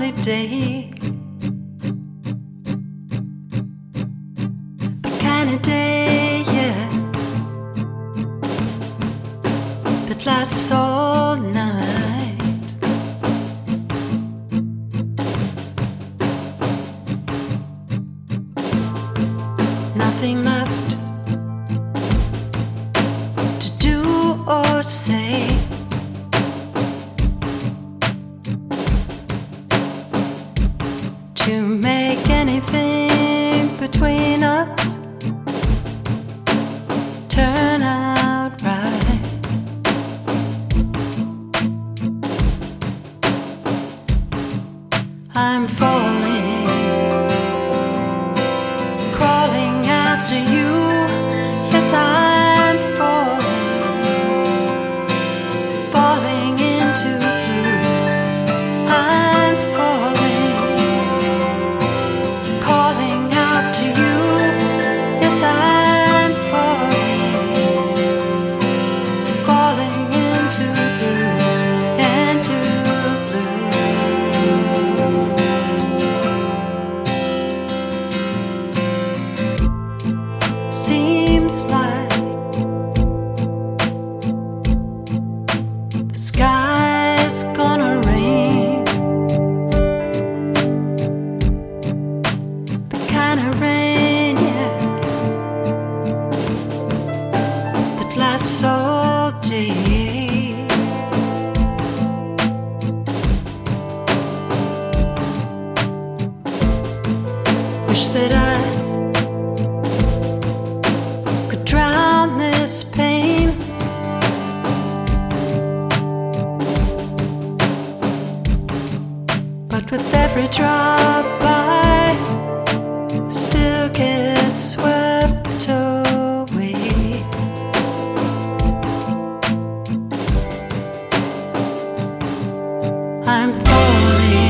lonely day. The kind of day, yeah, that lasts all night. Nothing left to do or say. To make anything between us turn out right. I'm falling, crawling after you. Yes, I'm falling into blue. I'm falling, calling out to you. Yes, I'm falling into blue, into blue. Seems like the sky's gonna rain, the kind of rain, yeah, that lasts all day. Wish that I could drown this pain. But with every drop I still get swept away. I'm falling,